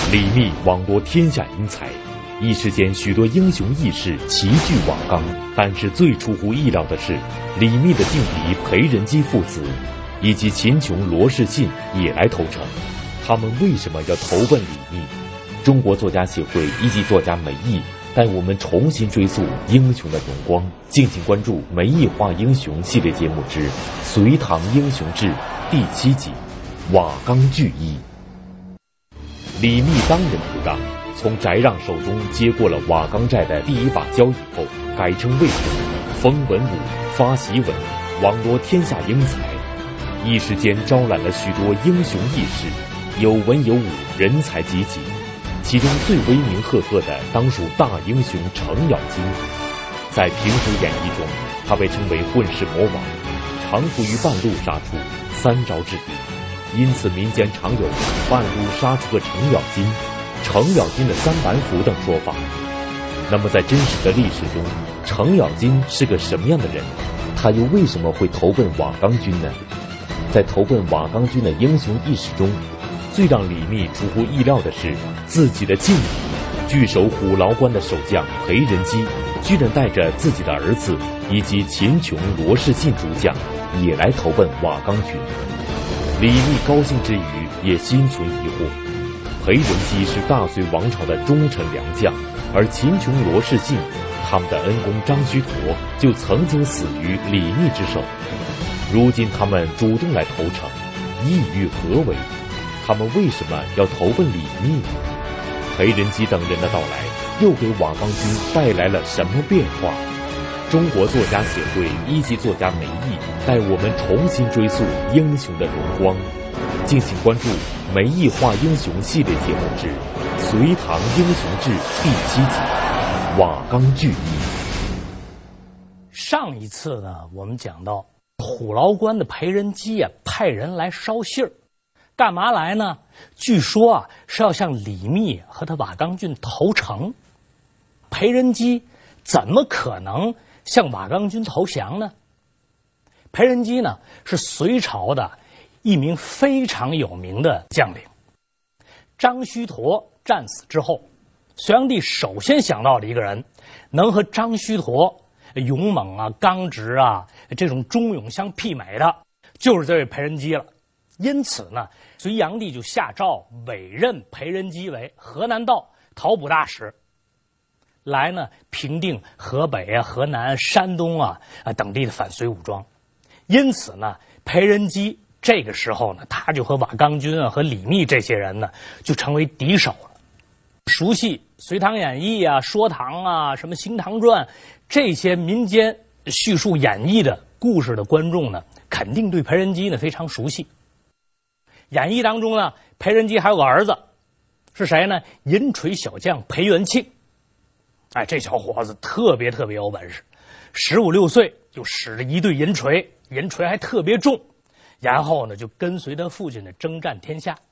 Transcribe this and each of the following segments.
李密网罗天下英才，一时间许多英雄义士齐聚瓦岗。但是最出乎意料的是，李密的劲敌裴仁基父子以及秦琼、罗士信也来投诚。他们为什么要投奔李密？中国作家协会一级作家梅毅带我们重新追溯英雄的荣光。敬请关注梅毅画英雄系列节目之《隋唐英雄志》第7集《瓦岗聚义》。李密当仁不让，从翟让手中接过了瓦岗寨的第一把交椅后，改称魏征，封文武，发檄文，网罗天下英才，一时间招揽了许多英雄义士，有文有武，人才济济。其中最威名赫赫的当属大英雄程咬金。在评书演义中，他被称为混世魔王，常伏于半路杀出，3招制敌，因此民间常有半路杀出个程咬金、程咬金的3板斧等说法。那么在真实的历史中，程咬金是个什么样的人？他又为什么会投奔瓦岗军呢？在投奔瓦岗军的英雄义士中，最让李密出乎意料的是，自己的劲敌据守虎牢关的守将裴仁基，居然带着自己的儿子以及秦琼、罗士信诸将也来投奔瓦岗军。李密高兴之余，也心存疑惑。裴仁基是大隋王朝的忠臣良将，而秦琼、罗士信他们的恩公张须陀就曾经死于李密之手。如今他们主动来投诚，意欲何为？他们为什么要投奔李密？裴仁基等人的到来又给瓦岗军带来了什么变化？中国作家协会一级作家梅毅带我们重新追溯英雄的荣光。敬请关注梅毅画英雄系列节目之《隋唐英雄志》第7集瓦岗聚义。 上一次呢，我们讲到虎牢关的裴仁基派人来捎信儿，干嘛来呢？据说是要向李密和他瓦岗军投诚。裴仁基怎么可能向瓦岗军投降呢？裴仁基呢是隋朝的一名非常有名的将领。张须陀战死之后，隋炀帝首先想到了一个人，能和张须陀勇猛刚直这种忠勇相媲美的，就是这位裴仁基了。因此呢，隋炀帝就下诏委任裴仁基为河南道讨捕大使，来呢平定河北河南、山东等地的反隋武装。因此呢，裴仁基这个时候呢，他就和瓦岗军和李密这些人呢，就成为敌手了。熟悉《隋唐演义》说唐什么《新唐传》这些民间叙述演义的故事的观众呢，肯定对裴仁基呢非常熟悉。演义当中呢，裴仁基还有个儿子，是谁呢？银锤小将裴元庆。这小伙子特别有本事，15、16岁就使了一对银锤，银锤还特别重，然后呢就跟随他父亲呢征战天下。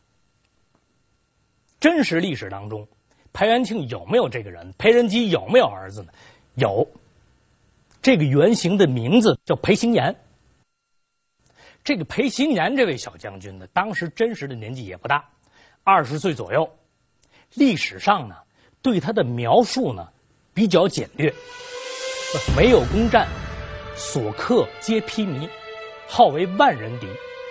真实历史当中，裴元庆有没有这个人？裴仁基有没有儿子呢？有。这个原型的名字叫裴行言。这个裴行言这位小将军呢，当时真实的年纪也不大，20岁左右。历史上呢，对他的描述呢比较简略，没有攻战，所克皆披靡，号为万人敌。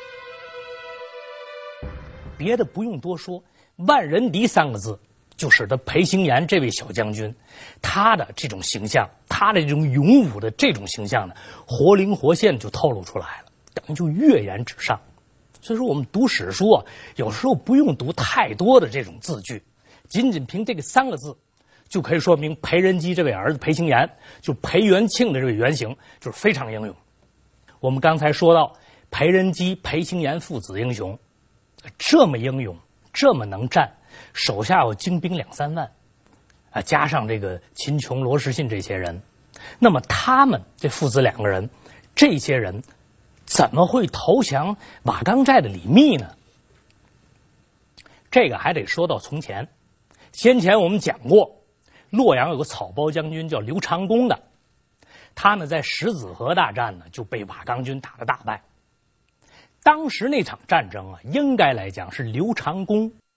别的不用多说，万人敌3个字就使得裴行言这位小将军，他的这种形象，他的这种勇武的这种形象呢，活灵活现就透露出来了，等于就跃然纸上。所以说我们读史书有时候不用读太多的这种字句，仅仅凭这个3个字就可以说明裴仁基这位儿子裴行言，就裴元庆的这位原型就是非常英勇。我们刚才说到裴仁基、裴行言父子英雄，这么英勇，这么能战，手下有精兵2、3万加上这个秦琼、罗士信这些人，那么他们这父子2个人，这些人怎么会投降瓦岗寨的李密呢？这个还得说到从前。先前我们讲过，洛阳有个草包将军叫刘长恭的，他呢在石子河大战呢就被瓦岗军打得大败。当时那场战争应该来讲是刘长恭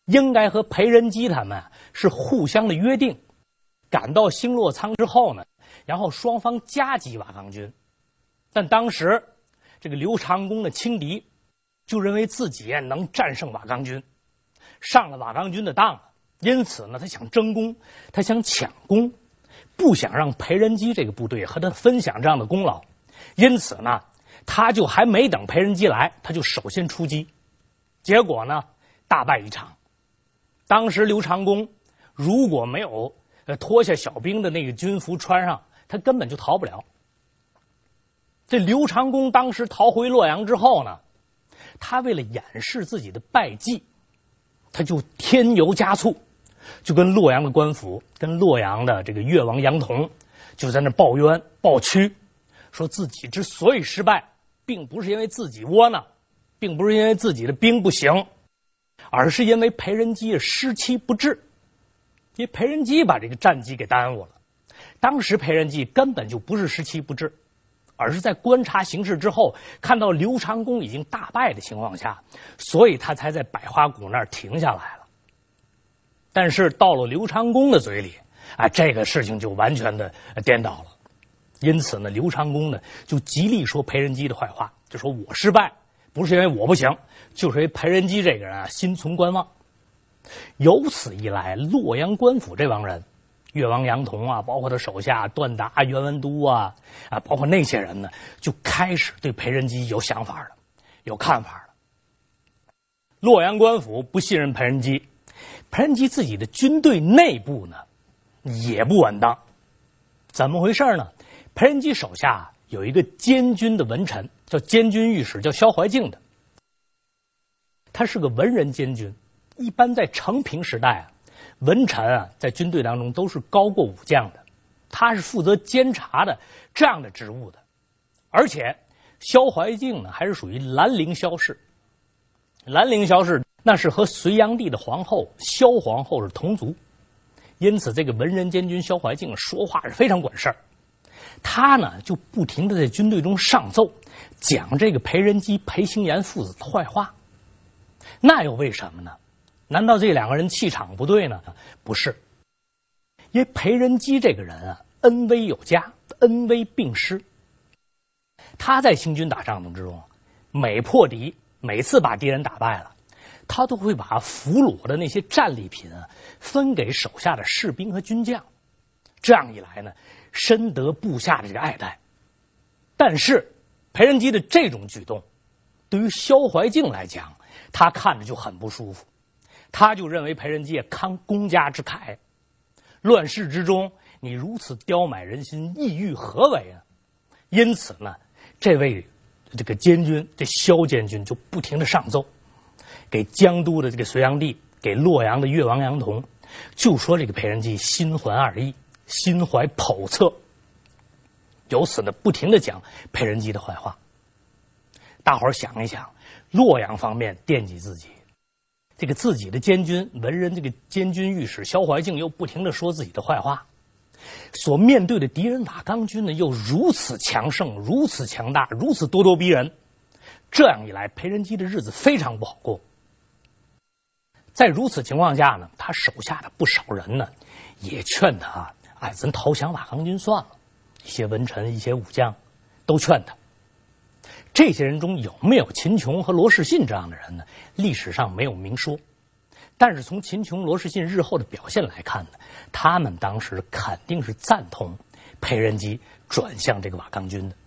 应该和裴仁基他们是互相的约定，赶到星落仓之后呢，然后双方夹击瓦岗军。但当时这个刘长恭的轻敌就认为自己能战胜瓦岗军，上了瓦岗军的当，因此呢，他想争功，他想抢功，不想让裴仁基这个部队和他分享这样的功劳，因此呢，他就还没等裴仁基来，他就首先出击，结果呢，大败一场。当时刘长恭如果没有脱下小兵的那个军服穿上，他根本就逃不了。这刘长恭当时逃回洛阳之后呢，他为了掩饰自己的败绩，他就添油加醋，就跟洛阳的官府、跟洛阳的这个越王杨同就在那抱冤抱屈，说自己之所以失败，并不是因为自己窝囊，并不是因为自己的兵不行，而是因为裴仁基失期不至，因为裴仁基把这个战机给耽误了。当时裴仁基根本就不是失期不至，而是在观察形势之后，看到刘长恭已经大败的情况下，所以他才在百花谷那儿停下来了。但是到了刘长恭的嘴里，这个事情就完全的颠倒了。因此呢，刘长恭呢就极力说裴仁基的坏话，就说我失败不是因为我不行，就是因为裴仁基这个人心存观望。由此一来，洛阳官府这帮人，越王杨同包括他手下段达、袁文都包括那些人呢，就开始对裴仁基有想法了，有看法了。洛阳官府不信任裴仁基，裴仁基自己的军队内部呢也不稳当。怎么回事呢？裴仁基手下有一个监军的文臣，叫监军御史，叫萧怀敬的。他是个文人监军，一般在承平时代文臣在军队当中都是高过武将的，他是负责监察的这样的职务的。而且萧怀敬呢还是属于兰陵萧氏，兰陵萧氏那是和隋炀帝的皇后萧皇后是同族，因此这个文人监军萧怀敬说话是非常管事儿。他呢就不停地在军队中上奏，讲这个裴仁基、裴行言父子的坏话。那又为什么呢？难道这两个人气场不对呢？不是，因为裴仁基这个人恩威有加，恩威并施。他在行军打仗之中，每破敌，每次把敌人打败了，他都会把俘虏的那些战利品分给手下的士兵和军将。这样一来呢，深得部下的这个爱戴。但是裴仁基的这种举动，对于萧怀敬来讲，他看着就很不舒服。他就认为裴仁基慷公家之慨，乱世之中你如此刁买人心，意欲何为呢？因此呢，这位这个监军，这萧监军就不停的上奏，给江都的这个隋炀帝，给洛阳的越王杨同，就说这个裴仁基心怀二意，心怀叵测，由此呢不停的讲裴仁基的坏话。大伙儿想一想，洛阳方面惦记自己，这个自己的监军文人，这个监军御史萧怀敬又不停的说自己的坏话，所面对的敌人瓦岗军呢又如此强盛，如此强大，如此咄咄逼人。这样一来，裴仁基的日子非常不好过。在如此情况下呢，他手下的不少人呢也劝他咱投降瓦岗军算了。一些文臣、一些武将都劝他。这些人中有没有秦琼和罗士信这样的人呢？历史上没有明说，但是从秦琼、罗士信日后的表现来看呢，他们当时肯定是赞同裴仁基转向这个瓦岗军的。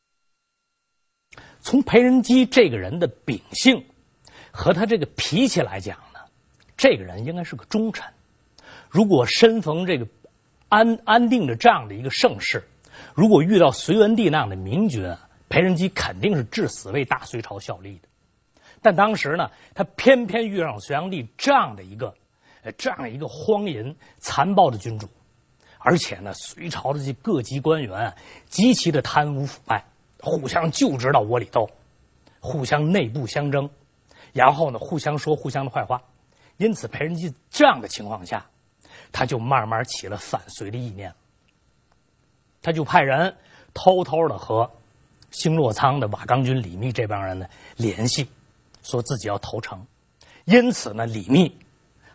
从裴仁基这个人的秉性和他这个脾气来讲呢，这个人应该是个忠臣。如果身逢这个安定的这样的一个盛世，如果遇到隋文帝那样的明君裴仁基肯定是至死为大隋朝效力的。但当时呢，他偏偏遇上隋炀帝这样的一个荒淫残暴的君主，而且呢，隋朝的这各级官员极其的贪污腐败，互相就知道窝里斗，互相内部相争，然后呢，互相说互相的坏话。因此，裴仁基这样的情况下，他就慢慢起了反隋的意念，他就派人偷偷的和星落仓的瓦岗军李密这帮人呢联系，说自己要投诚。因此呢，李密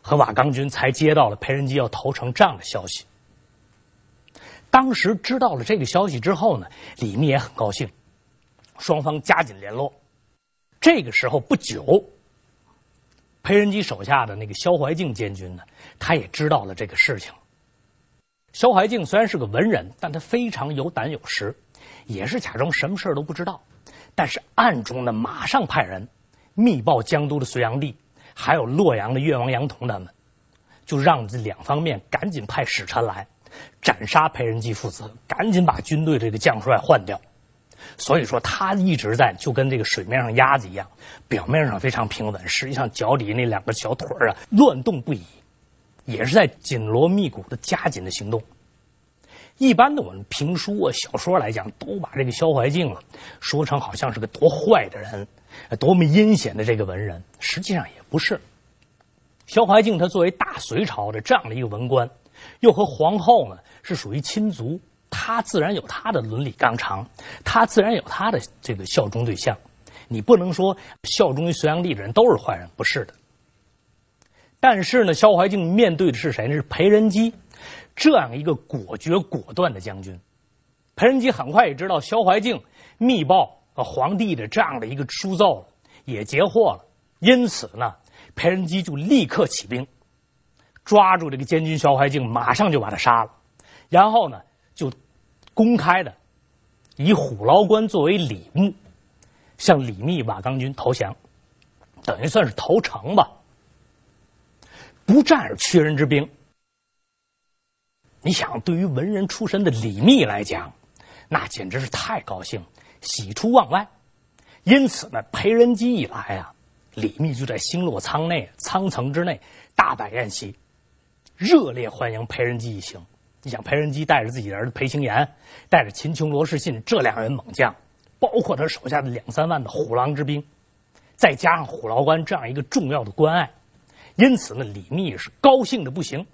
和瓦岗军才接到了裴仁基要投诚这样的消息。当时知道了这个消息之后呢，李密也很高兴，双方加紧联络。这个时候不久，裴仁基手下的那个萧怀敬监军呢，他也知道了这个事情。萧怀敬虽然是个文人，但他非常有胆有识，也是假装什么事都不知道，但是暗中呢马上派人密报江都的隋炀帝，还有洛阳的越王杨同他们，就让这两方面赶紧派使臣来斩杀裴仁基父子，赶紧把军队这个将帅换掉。所以说他一直在就跟这个水面上鸭子一样，表面上非常平稳，实际上脚底那两个小腿啊乱动不已，也是在紧锣密鼓的加紧的行动。一般的我们评书啊小说来讲，都把这个萧怀敬啊说成好像是个多坏的人，多么阴险的这个文人，实际上也不是。萧怀敬他作为大隋朝的这样的一个文官，又和皇后呢是属于亲族，他自然有他的伦理纲常，他自然有他的这个效忠对象。你不能说效忠于隋炀帝的人都是坏人，不是的。但是呢，萧怀敬面对的是谁呢？是裴仁基这样一个果决果断的将军。裴仁基很快也知道萧怀敬密报皇帝的这样的一个书奏了，也截获了，因此呢，裴仁基就立刻起兵，抓住这个监军萧怀敬，马上就把他杀了，然后呢，就公开的以虎牢关作为礼目，向李密、瓦岗军投降，等于算是投诚吧。不战而屈人之兵，你想，对于文人出身的李密来讲，那简直是太高兴，喜出望外。因此呢，裴仁基一来啊，李密就在星落舱层之内大摆宴席，热烈欢迎裴仁基一行。你想，裴仁基带着自己的儿子裴行言，带着秦琼、罗士信这两人猛将，包括他手下的2-3万的虎狼之兵，再加上虎牢关这样一个重要的关隘，因此呢，李密是高兴的不行。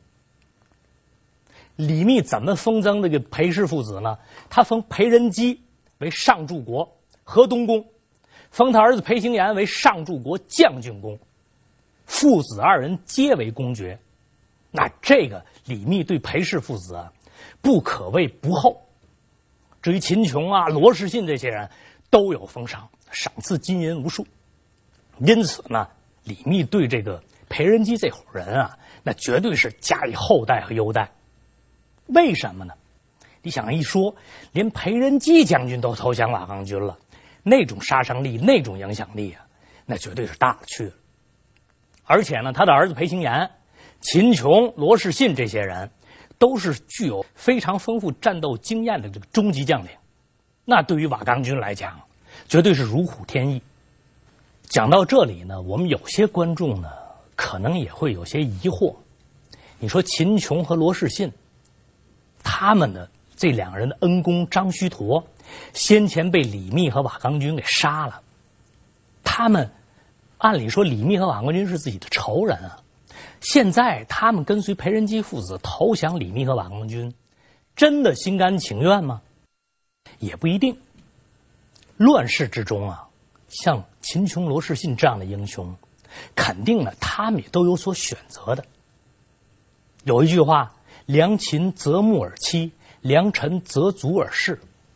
李密怎么封赠这个裴氏父子呢？他封裴仁基为上柱国河东公，封他儿子裴行言为上柱国将军公，父子二人皆为公爵。那这个李密对裴氏父子啊，不可谓不厚。至于秦琼啊、罗士信这些人，都有封赏，赏赐金银无数。因此呢，李密对这个裴仁基这伙人啊，那绝对是加以厚待和优待。为什么呢？你想一说，连裴仁基将军都投降瓦岗军了，那种杀伤力、那种影响力啊，那绝对是大了去了。而且呢，他的儿子裴行言、秦琼、罗士信这些人，都是具有非常丰富战斗经验的这个中级将领，那对于瓦岗军来讲，绝对是如虎添翼。讲到这里呢，我们有些观众呢，可能也会有些疑惑。你说秦琼和罗士信，他们的这两人的恩公张须陀，先前被李密和瓦岗军给杀了。他们按理说李密和瓦岗军是自己的仇人啊，现在他们跟随裴仁基父子投降李密和瓦岗军，真的心甘情愿吗？也不一定。乱世之中啊，像秦琼、罗士信这样的英雄，肯定呢他们也都有所选择的。有一句话，良禽择木而栖，良臣择足而事，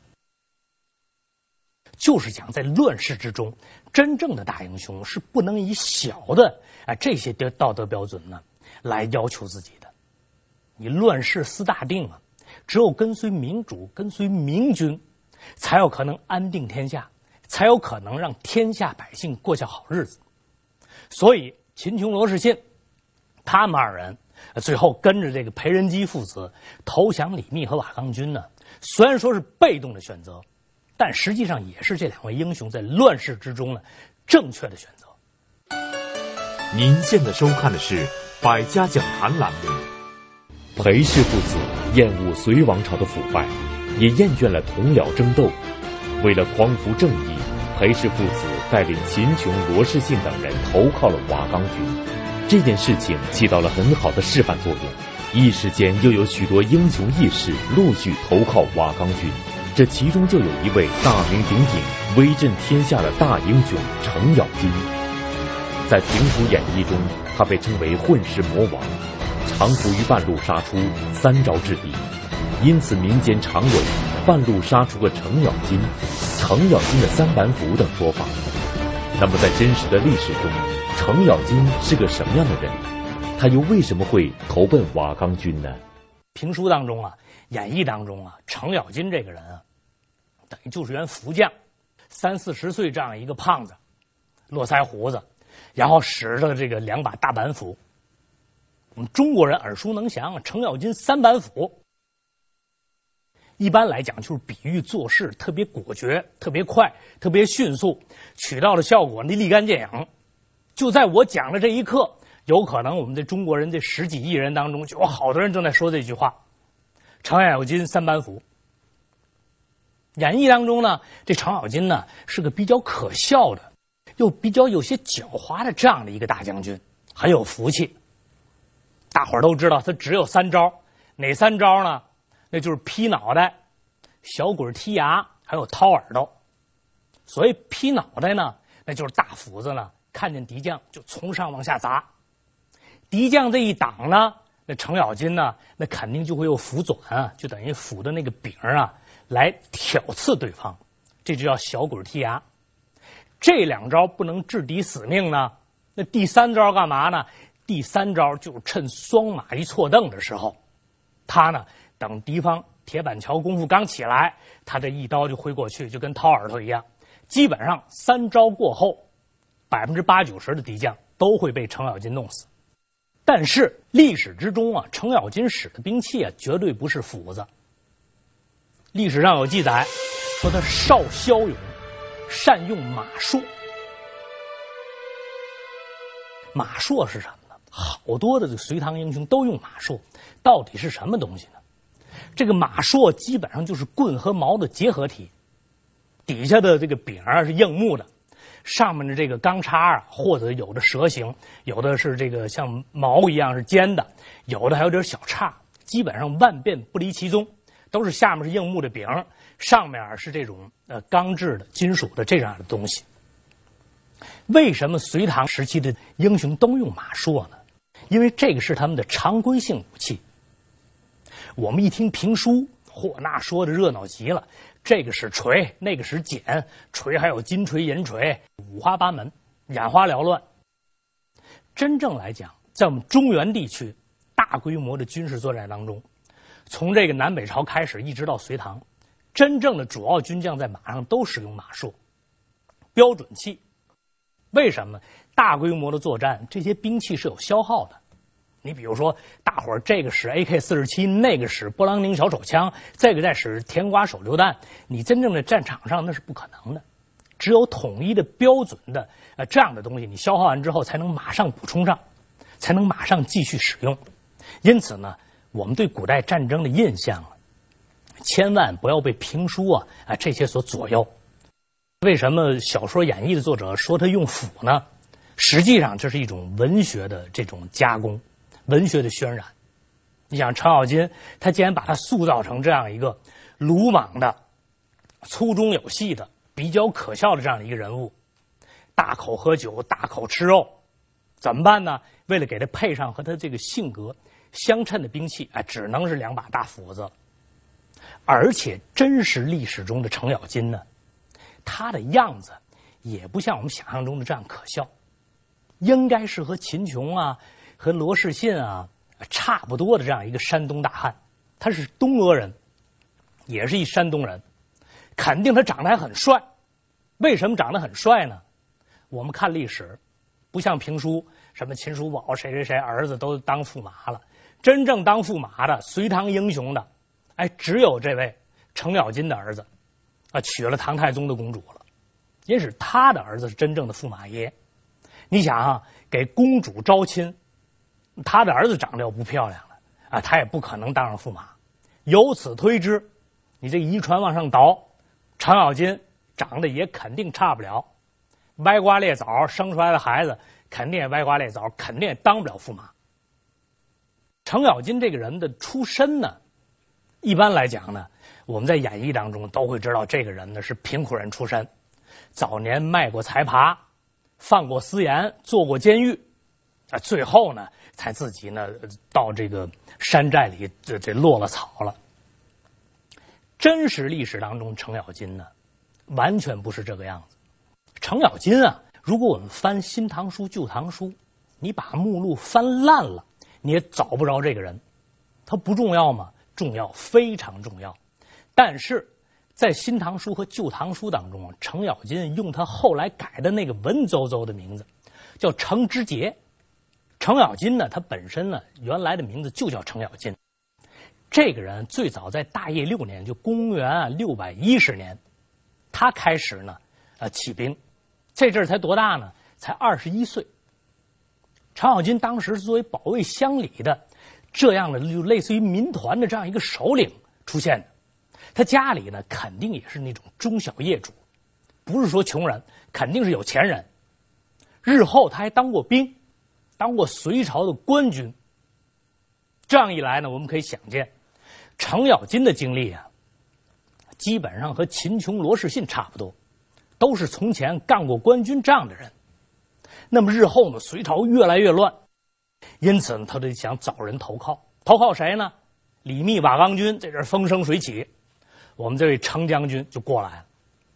就是讲在乱世之中，真正的大英雄是不能以小的这些道德标准呢来要求自己的。你乱世思大定啊，只有跟随明主、跟随明君，才有可能安定天下，才有可能让天下百姓过下好日子。所以秦琼、罗士信他们二人最后跟着这个裴仁基父子投降李密和瓦岗军呢，虽然说是被动的选择，但实际上也是这两位英雄在乱世之中呢正确的选择。 您现在收看的是百家讲坛栏目。裴氏父子厌恶隋王朝的腐败，也厌倦了同僚争斗，为了匡扶正义，裴氏父子带领秦琼、罗士信等人投靠了瓦岗军。这件事情起到了很好的示范作用，一时间又有许多英雄义士陆续投靠瓦岗军，这其中就有一位大名鼎鼎、威震天下的大英雄程咬金。在评书演义中， 他被称为混世魔王，常伏于半路杀出，3招制敌。因此民间常有半路杀出个程咬金、程咬金的3板斧等说法。那么在真实的历史中，程咬金是个什么样的人？他又为什么会投奔瓦岗军呢？ 评书当中啊，演义当中啊，程咬金这个人啊，等于就是员副将，30、40岁这样一个胖子，络腮胡子，然后使着这个2把大板斧。我们中国人耳熟能详，程咬金3板斧。一般来讲，就是比喻做事特别果决、特别快、特别迅速，取到的效果立竿见影。就在我讲的这一刻，有可能我们这中国人这10几亿人当中，就有好多人正在说这句话：程咬金3板斧。演义当中呢，这程咬金呢是个比较可笑的，又比较有些狡猾的这样的一个大将军，很有福气。大伙儿都知道他只有3招，哪3招呢？那就是劈脑袋、小鬼踢牙，还有掏耳朵。所谓劈脑袋呢，那就是大斧子呢，看见敌将就从上往下砸。敌将这一挡呢，那程咬金呢，那肯定就会用斧转啊，就等于斧的那个柄啊，来挑刺对方，这就叫小鬼踢牙。这2招不能置敌死命呢，那第3招干嘛呢？第3招就是趁双马一错蹬的时候，他呢等敌方铁板桥功夫刚起来，他这一刀就挥过去，就跟掏耳朵一样。基本上3招过后，80%、90%的敌将都会被程咬金弄死。但是历史之中啊，程咬金使的兵器啊，绝对不是斧子。历史上有记载说他少骁勇，善用马槊。马槊是什么呢？好多的这个隋唐英雄都用马槊，到底是什么东西呢？这个马槊基本上就是棍和矛的结合体，底下的这个柄啊是硬木的，上面的这个钢叉啊，或者有的蛇形，有的是这个像矛一样是尖的，有的还有点小叉，基本上万变不离其宗，都是下面是硬木的柄，上面是这种钢制的金属的这样的东西。为什么隋唐时期的英雄都用马槊呢？因为这个是他们的常规性武器。我们一听评书，嚯，那说的热闹极了，这个是锤，那个是锏，锤还有金锤、银锤，五花八门，眼花缭乱。真正来讲，在我们中原地区大规模的军事作战当中，从这个南北朝开始一直到隋唐，真正的主要军将在马上都使用马槊，标准器。为什么？大规模的作战，这些兵器是有消耗的。你比如说，大伙儿这个使 AK-47，那个使波朗宁小手枪，这个再使甜瓜手榴弹，你真正的战场上那是不可能的。只有统一的标准的这样的东西，你消耗完之后才能马上补充上，才能马上继续使用。因此呢，我们对古代战争的印象千万不要被评书这些所左右。为什么小说演义的作者说他用斧呢？实际上这是一种文学的这种加工，文学的渲染。你想程咬金，他既然把他塑造成这样一个鲁莽的、粗中有细的、比较可笑的这样的一个人物，大口喝酒、大口吃肉，怎么办呢？为了给他配上和他这个性格相称的兵器，只能是2把大斧子。而且真实历史中的程咬金呢，他的样子也不像我们想象中的这样可笑，应该是和秦琼和罗士信差不多的这样一个山东大汉。他是东阿人，也是一山东人，肯定他长得还很帅。为什么长得很帅呢？我们看历史，不像评书，什么秦叔宝谁谁谁儿子都当驸马了，真正当驸马的隋唐英雄的，只有这位程咬金的儿子娶了唐太宗的公主了，因此他的儿子是真正的驸马爷。你想给公主招亲，他的儿子长得要不漂亮了他也不可能当上驸马。由此推知，你这遗传往上倒，程咬金长得也肯定差不了，歪瓜裂枣生出来的孩子肯定也歪瓜裂枣，肯定也当不了驸马。程咬金这个人的出身呢，一般来讲呢，我们在演义当中都会知道这个人呢是贫苦人出身，早年卖过财爬，犯过私盐，坐过监狱。 最后呢，才自己呢到这个山寨里这落了草了。真实历史当中，程咬金呢，完全不是这个样子。程咬金啊，如果我们翻《新唐书》《旧唐书》，你把目录翻烂了，你也找不着这个人。他不重要吗？重要，非常重要。但是在《新唐书》和《旧唐书》当中，程咬金用他后来改的那个文绉绉的名字，叫程知节。程咬金呢，他本身呢，原来的名字就叫程咬金。这个人最早在大业6年，就公元610年，他开始呢，起兵。这阵儿才多大呢？才21岁。程咬金当时作为保卫乡里的这样的就类似于民团的这样一个首领出现的。他家里呢，肯定也是那种中小业主，不是说穷人，肯定是有钱人。日后他还当过兵，当过隋朝的官军。这样一来呢，我们可以想见，程咬金的经历啊，基本上和秦琼、罗士信差不多，都是从前干过官军仗的人。那么日后呢，隋朝越来越乱，因此呢，他就想找人投靠。投靠谁呢？李密、瓦岗军在这儿风生水起，我们这位程将军就过来了。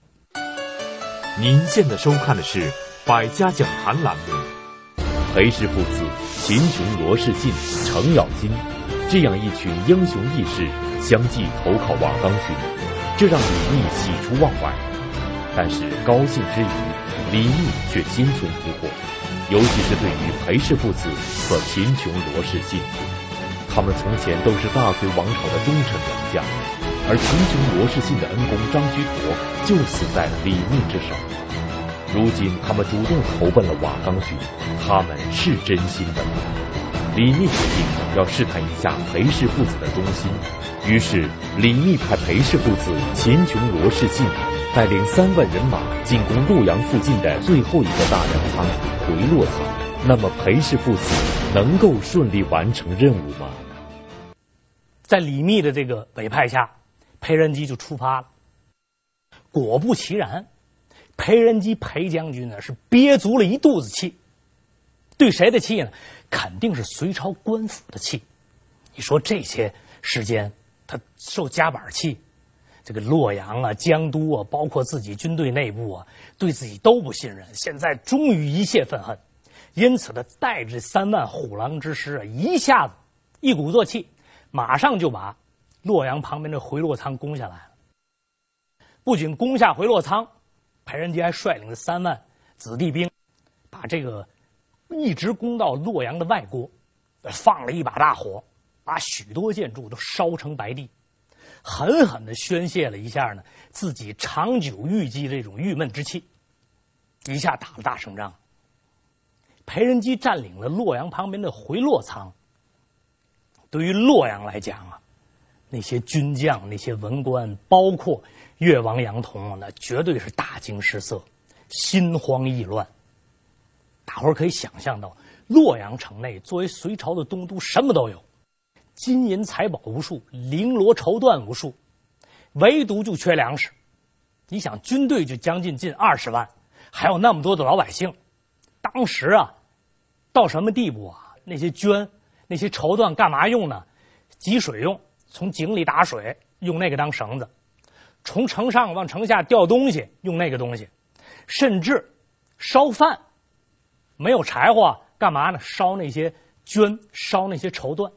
您现在收看的是《百家讲坛》栏目。裴氏父子、秦琼、罗士信、程咬金这样一群英雄义士相继投靠瓦岗军，这让李密喜出望外。但是高兴之余，李密却心存疑惑，尤其是对于裴氏父子和秦琼、罗士信，他们从前都是大隋王朝的忠臣良将，而秦琼、罗士信的恩公张居陀就死在了李密之手。如今他们主动投奔了瓦岗军，他们是真心的吗？李密决定要试探一下裴氏父子的忠心，于是李密派裴氏父子秦琼、罗士信带领3万人马进攻洛阳附近的最后一个大粮仓回洛仓。那么裴氏父子能够顺利完成任务吗？ 在李密的这个委派下，裴仁基就出发了。果不其然，裴仁基裴将军呢是憋足了一肚子气。对谁的气呢？肯定是隋朝官府的气。你说这些时间他受夹板气，这个洛阳啊、江都啊，包括自己军队内部啊，对自己都不信任，现在终于一泄愤恨。因此他带着3万虎狼之师啊，一下子一鼓作气，马上就把洛阳旁边的回洛仓攻下来了。不仅攻下回洛仓，裴仁基还率领着3万子弟兵，把这个一直攻到洛阳的外郭，放了一把大火，把许多建筑都烧成白地，狠狠地宣泄了一下呢自己长久郁积这种郁闷之气，一下打了大胜仗。裴仁基占领了洛阳旁边的回洛仓，对于洛阳来讲啊，那些军将、那些文官，包括越王杨同啊，那绝对是大惊失色，心慌意乱。大伙儿可以想象到，洛阳城内作为隋朝的东都，什么都有，金银财宝无数，绫罗绸缎无数，唯独就缺粮食。你想，军队就近20万，还有那么多的老百姓，当时啊，到什么地步啊？那些绢、那些绸缎干嘛用呢？汲水用，从井里打水，用那个当绳子；从城上往城下吊东西，用那个东西；甚至烧饭，没有柴火干嘛呢？烧那些绢，烧那些绸缎。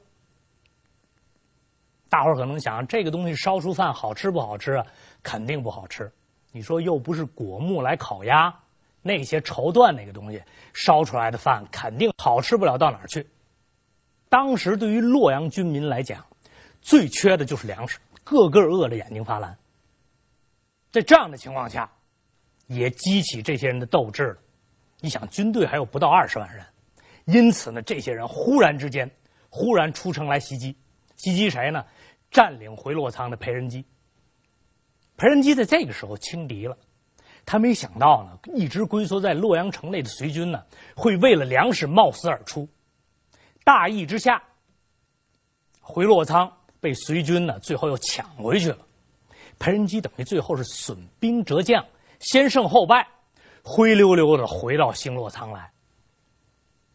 大伙儿可能想，这个东西烧出饭好吃不好吃啊？肯定不好吃。你说又不是果木来烤鸭，那些绸缎那个东西烧出来的饭肯定好吃不了到哪儿去。当时对于洛阳军民来讲，最缺的就是粮食，个个饿得眼睛发蓝。在这样的情况下，也激起这些人的斗志了。你想，军队还有不到20万人，因此呢，这些人忽然出城来袭击。袭击谁呢？占领回洛仓的裴仁基。裴仁基在这个时候轻敌了，他没想到呢，一直龟缩在洛阳城内的隋军呢，会为了粮食冒死而出。大意之下，回洛仓被隋军呢最后又抢回去了。裴仁基等于最后是损兵折将，先胜后败，灰溜溜的回到新洛仓来。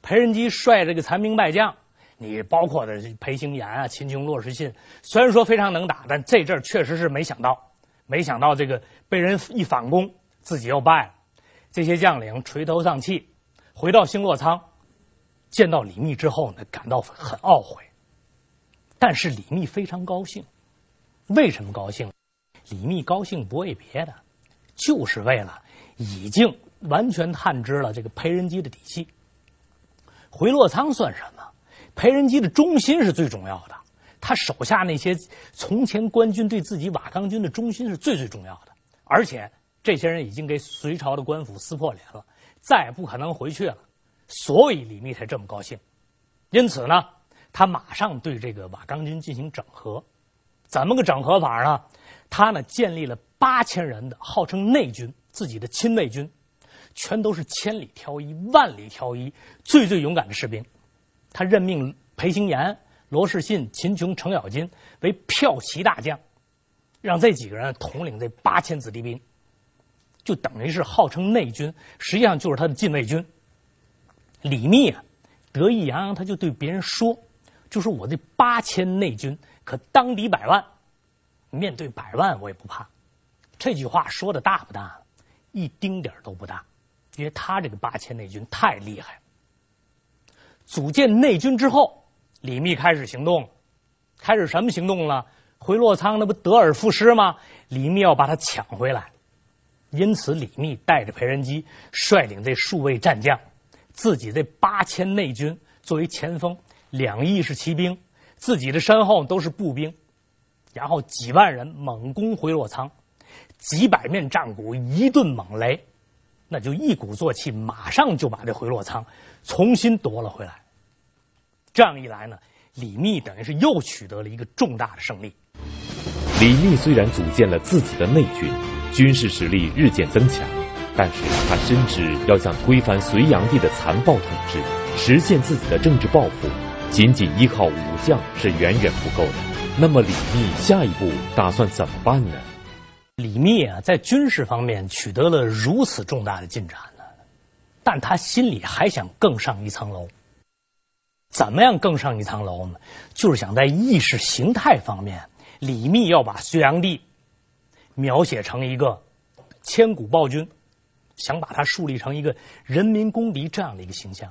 裴仁基率这个残兵败将，你包括的裴行言啊、秦琼、骆士信，虽然说非常能打，但这阵儿确实是没想到这个被人一反攻，自己又败了。这些将领垂头丧气，回到星落仓，见到李密之后呢，感到很懊悔。但是李密非常高兴，为什么高兴？李密高兴不为别的，就是为了已经完全探知了这个裴仁基的底细。回洛仓算什么？裴仁基的忠心是最重要的，他手下那些从前官军对自己瓦岗军的忠心是最重要的，而且这些人已经给隋朝的官府撕破脸了，再也不可能回去了，所以李密才这么高兴。因此呢，他马上对这个瓦岗军进行整合。怎么个整合法呢？他呢建立了8000人的号称内军，自己的亲卫军，全都是千里挑一、万里挑一，最勇敢的士兵。他任命裴行言、罗士信、秦琼、程咬金为骠骑大将，让这几个人统领这8000子弟兵，就等于是号称内军，实际上就是他的禁卫军。李密啊，得意洋洋，他就对别人说，就是我这8000内军可当敌100万，面对100万我也不怕。这句话说的大不大？一丁点都不大，因为他这个8000内军太厉害了。组建内军之后，李密开始行动了。开始什么行动呢？回洛仓那不得而复失吗？李密要把他抢回来。因此李密带着裴仁基率领这数位战将，自己这8000内军作为前锋，2翼是骑兵，自己的身后都是步兵，然后几万人猛攻回洛仓，几百面战鼓，一顿猛雷，那就一鼓作气，马上就把这回洛仓重新夺了回来。这样一来呢，李密等于是又取得了一个重大的胜利。 李密虽然组建了自己的内军，军事实力日渐增强，但是他深知要想推翻隋炀帝的残暴统治，实现自己的政治抱负，仅仅依靠武将是远远不够的。那么李密下一步打算怎么办呢？ 李密啊，在军事方面取得了如此重大的进展呢，但他心里还想更上一层楼。怎么样更上一层楼呢？就是想在意识形态方面，李密要把隋炀帝描写成一个千古暴君，想把他树立成一个人民公敌这样的一个形象。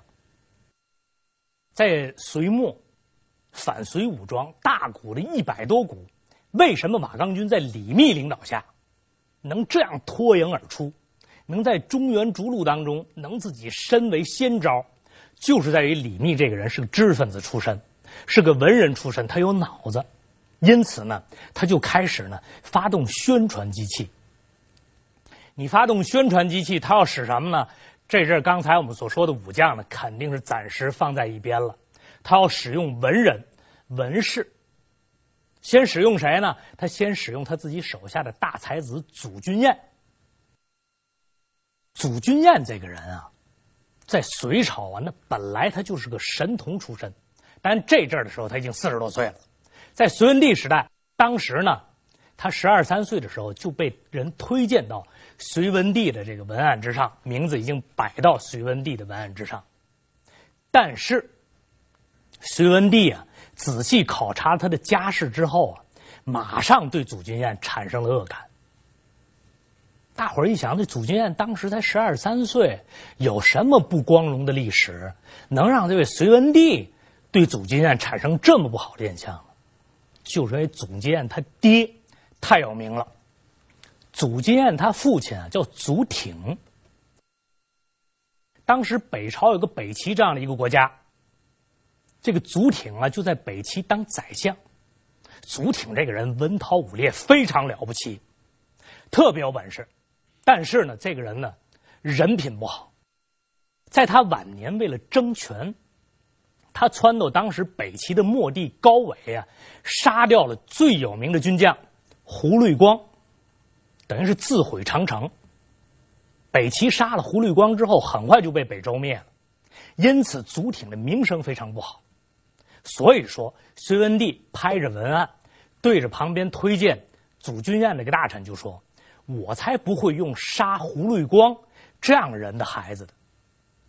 在隋末，反隋武装大股的100多股，为什么瓦岗军在李密领导下能这样脱颖而出，能在中原逐鹿当中能自己身为先招，就是在于李密这个人是个知识分子出身，是个文人出身，他有脑子。因此呢，他就开始呢发动宣传机器。你发动宣传机器，他要使什么呢？这阵刚才我们所说的武将呢，肯定是暂时放在一边了。他要使用文人、文士。先使用谁呢？他先使用他自己手下的大才子祖君彦。祖君彦这个人啊，在隋朝啊，那本来他就是个神童出身，但这阵的时候他已经40多岁了。在隋文帝时代，当时呢，他12、13岁的时候就被人推荐到隋文帝的这个文案之上，名字已经摆到隋文帝的文案之上。但是隋文帝啊，仔细考察他的家世之后啊，马上对祖君彦产生了恶感。大伙儿一想，这祖君彦当时才12、13岁，有什么不光荣的历史，能让这位隋文帝对祖君彦产生这么不好的印象呢？就是因为祖君彦他爹太有名了。祖君彦他父亲啊叫祖挺。当时北朝有个北齐这样的一个国家，这个祖挺啊就在北齐当宰相。祖挺这个人文韬武略非常了不起，特别有本事，但是呢这个人呢人品不好。在他晚年为了争权，他撺掇当时北齐的末帝高纬啊，杀掉了最有名的军将胡律光，等于是自毁长城。北齐杀了胡律光之后，很快就被北周灭了，因此祖挺的名声非常不好。所以说隋文帝拍着文案，对着旁边推荐祖君彦那个大臣就说，我才不会用杀胡律光这样人的孩子的。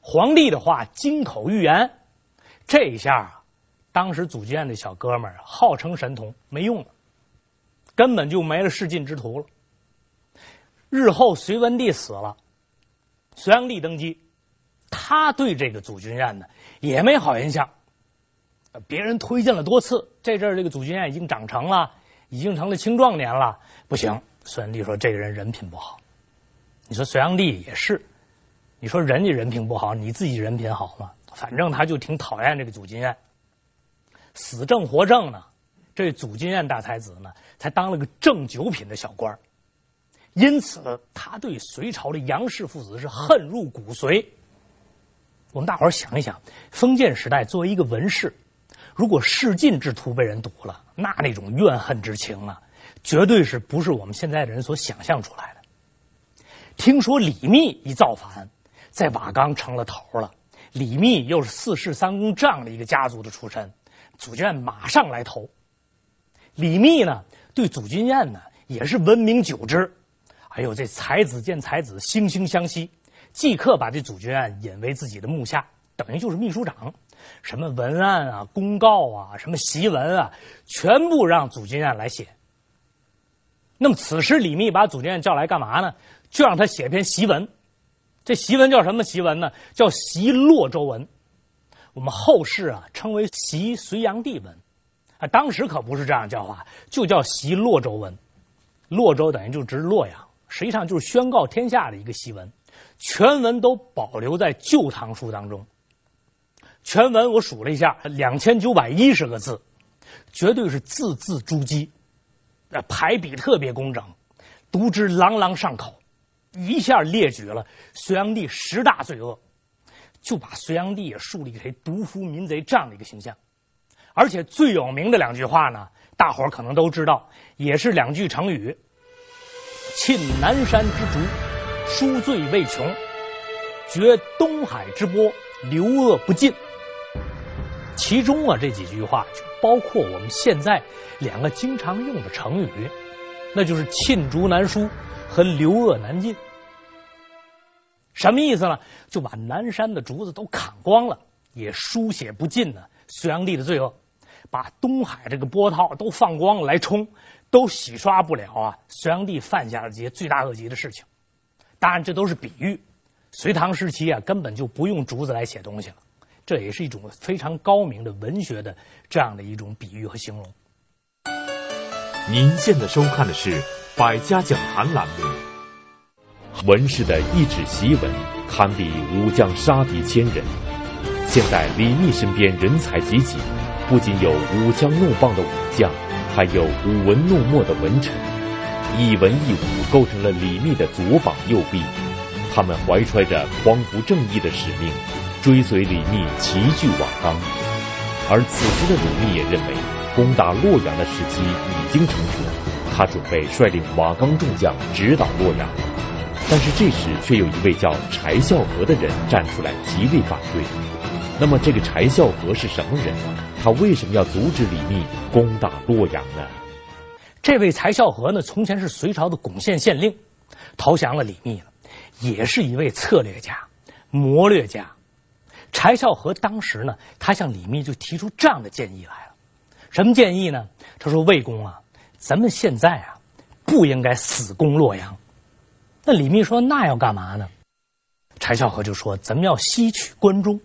皇帝的话金口玉言。这一下啊，当时祖君宴的小哥们儿号称神童没用了，根本就没了仕进之途了。日后隋文帝死了，隋炀帝登基，他对这个祖君宴呢也没好印象。别人推荐了多次，这阵儿这个祖君宴已经长成了，已经成了青壮年了，不行。隋文帝说这个人人品不好。你说隋炀帝也是，你说人家人品不好，你自己人品好吗？反正他就挺讨厌这个祖君宴。死正活正呢，这祖君宴大才子呢才当了个正九品的小官，因此他对隋朝的杨氏父子是恨入骨髓。我们大伙儿想一想，封建时代作为一个文士，如果仕进之徒被人夺了，那种怨恨之情啊，绝对是不是我们现在的人所想象出来的。听说李密一造反，在瓦岗成了头了。李密又是四世三公这样的一个家族的出身，祖君宴马上来投。李密呢，对祖君宴呢也是闻名久之。哎呦，这才子见才子，惺惺相惜，即刻把这祖君宴引为自己的幕下，等于就是秘书长。什么文案啊、公告啊、什么檄文啊，全部让祖君宴来写。那么此时李密把祖君宴叫来干嘛呢？就让他写篇檄文。这檄文叫什么檄文呢？叫檄洛州文。我们后世啊称为檄隋炀帝文，当时可不是这样叫法，就叫檄洛州文。洛州等于就指洛阳，实际上就是宣告天下的一个檄文。全文都保留在《旧唐书》当中。全文我数了一下，2910个字，绝对是字字珠玑，排比特别工整，读之朗朗上口。一下列举了隋炀帝10大罪恶，就把隋炀帝也树立成毒夫民贼这样的一个形象。而且最有名的2句话呢，大伙儿可能都知道，也是2句成语：沁南山之竹，书罪未穷；绝东海之波，流恶不尽。其中啊这几句话就包括我们现在2个经常用的成语，那就是罄竹难书和流恶难尽。什么意思呢？就把南山的竹子都砍光了，也书写不尽呢隋炀帝的罪恶；把东海这个波涛都放光了来冲，都洗刷不了啊隋炀帝犯下的这些罪大恶极的事情。当然这都是比喻，隋唐时期啊根本就不用竹子来写东西了，这也是一种非常高明的文学的这样的一种比喻和形容。 您现在收看的是百家讲坛栏目。文士的一纸檄文堪比武将杀敌1000人。现在李密身边人才济济，不仅有舞枪弄棒的武将，还有舞文弄墨的文臣，一文一武构成了李密的左膀右臂。他们怀揣着匡扶正义的使命，追随李密齐聚瓦岗。而此时的李密也认为攻打洛阳的时机已经成熟，他准备率领瓦岗众将直捣洛阳。但是这时却有一位叫柴孝和的人站出来极力反对。那么这个柴孝和是什么人？他为什么要阻止李密攻打洛阳呢？ 这位柴孝和呢，从前是隋朝的巩县县令，投降了李密了，也是一位策略家、谋略家。柴孝和当时呢，他向李密就提出这样的建议来了。什么建议呢？他说：“魏公啊，咱们现在啊，不应该死攻洛阳。”那李密说：“那要干嘛呢？”柴孝和就说：“咱们要西取关中。”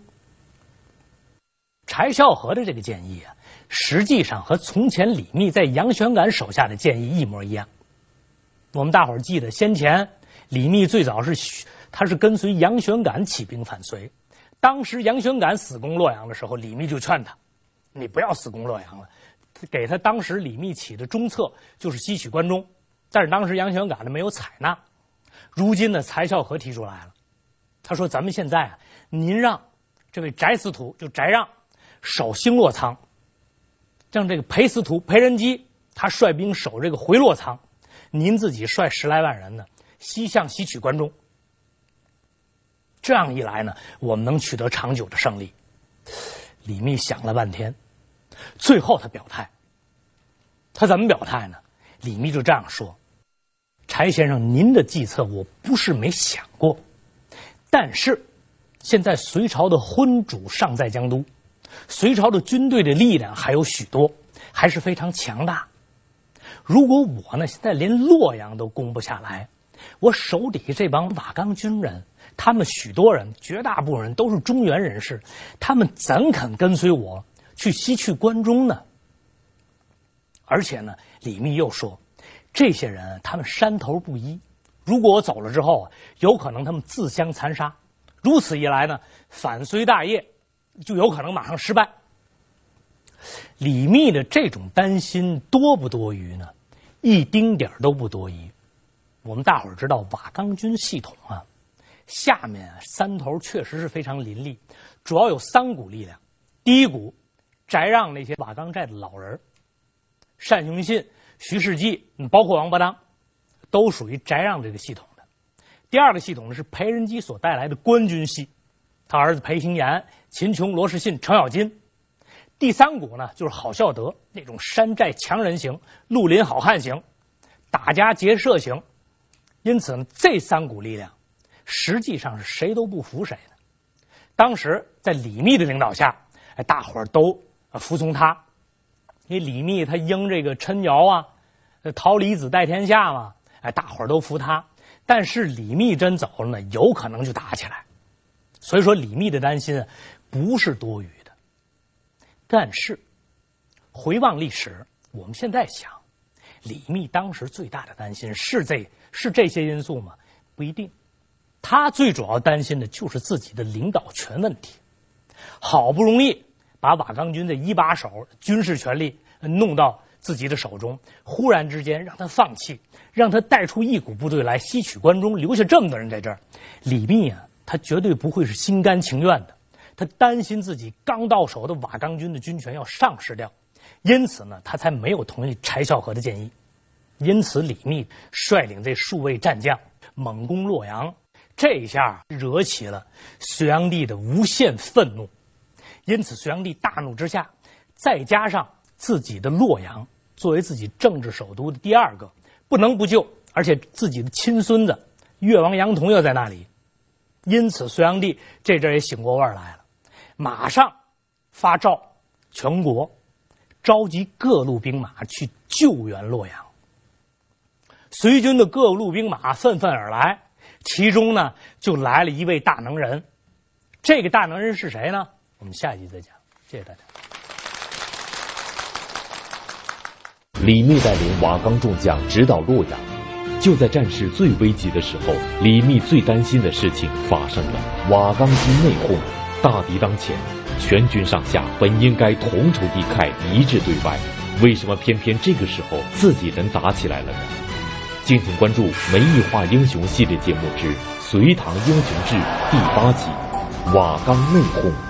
柴孝和的这个建议啊，实际上和从前李密在杨玄感手下的建议一模一样。我们大伙儿记得，先前李密最早他是跟随杨玄感起兵反隋，当时杨玄感死攻洛阳的时候，李密就劝他：“你不要死攻洛阳了。”给他当时李密起的中策就是西取关中，但是当时杨玄感呢没有采纳。如今呢，柴孝和提出来了，他说：“咱们现在啊，您让这位翟司徒，就翟让守兴洛仓，让这个裴司徒裴仁基他率兵守这个回洛仓，您自己率10来万人呢西向西取关中。这样一来呢，我们能取得长久的胜利。”李密想了半天，最后他表态。他怎么表态呢？李密就这样说：“柴先生，您的计策我不是没想过，但是现在隋朝的昏主尚在江都，隋朝的军队的力量还有许多，还是非常强大。如果我呢现在连洛阳都攻不下来，我手底下这帮瓦岗军人，他们许多人，绝大部分人都是中原人士，他们怎肯跟随我去西去关中呢？而且呢，李密又说，这些人他们山头不一，如果我走了之后啊，有可能他们自相残杀，如此一来呢，反隋大业就有可能马上失败。李密的这种担心多不多余呢？一丁点都不多余。我们大伙儿知道瓦岗军系统啊，下面啊山头确实是非常林立，主要有3股力量。第一股，翟让那些瓦岗寨的老人，单雄信、徐世绩，包括王伯当，都属于翟让这个系统的。第二个系统呢是裴仁基所带来的官军系，他儿子裴行言、秦琼、罗士信、程咬金。第3股呢就是郝孝德那种山寨强人型、绿林好汉型、打家劫舍型。因此呢，这3股力量实际上是谁都不服谁的。当时在李密的领导下，大伙儿都服从他，因为李密他应这个陈瑶啊，桃李子代天下嘛，大伙儿都服他。但是李密真走了呢，有可能就打起来。所以说李密的担心不是多余的。但是回望历史，我们现在想，李密当时最大的担心是这些因素吗？不一定。他最主要担心的就是自己的领导权问题。好不容易把瓦岗军的一把手军事权力弄到自己的手中，忽然之间让他放弃，让他带出一股部队来西取关中，留下这么多人在这儿，李密啊，他绝对不会是心甘情愿的。他担心自己刚到手的瓦岗军的军权要丧失掉，因此呢，他才没有同意柴孝和的建议。因此李密率领这数位战将猛攻洛阳，这一下惹起了隋炀帝的无限愤怒。因此隋炀帝大怒之下，再加上自己的洛阳作为自己政治首都的第2个，不能不救，而且自己的亲孙子越王杨同又在那里，因此隋炀帝这阵也醒过味儿来了，马上发诏全国召集各路兵马去救援洛阳。隋军的各路兵马纷纷而来，其中呢就来了一位大能人。这个大能人是谁呢？我们下集再讲。谢谢大家。 李密带领瓦岗众将直捣洛阳，就在战事最危急的时候，李密最担心的事情发生了。瓦岗军内讧，大敌当前，全军上下本应该同仇敌忾，一致对外，为什么偏偏这个时候自己人打起来了呢？敬请关注《梅异化英雄》系列节目之《隋唐英雄志》第8集《瓦岗内讧》。